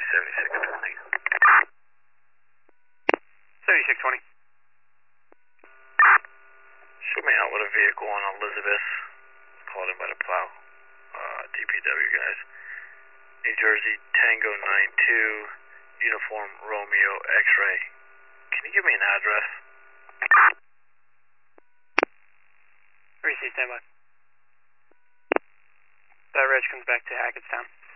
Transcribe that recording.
7620. 7620. Show me out with a vehicle on Elizabeth. Called in by the plow. DPW guys. New Jersey, Tango 92, Uniform Romeo X-Ray. Can you give me an address? Receive standby. That reg comes back to Hackettstown.